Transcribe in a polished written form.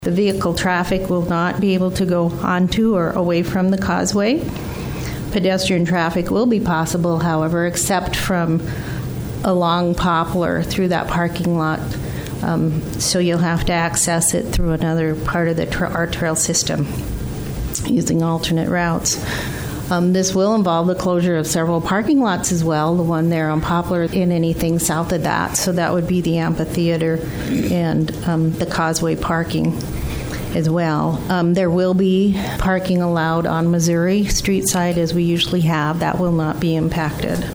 The vehicle traffic will not be able to go onto or away from the causeway. Pedestrian traffic will be possible, however, except from along Poplar through that parking lot. So you'll have to access it through another part of our trail system using alternate routes. This will involve the closure of several parking lots as well, the one there on Poplar and anything south of that. So that would be the amphitheater and the causeway parking as well. There will be parking allowed on Missouri Street side as we usually have. That will not be impacted.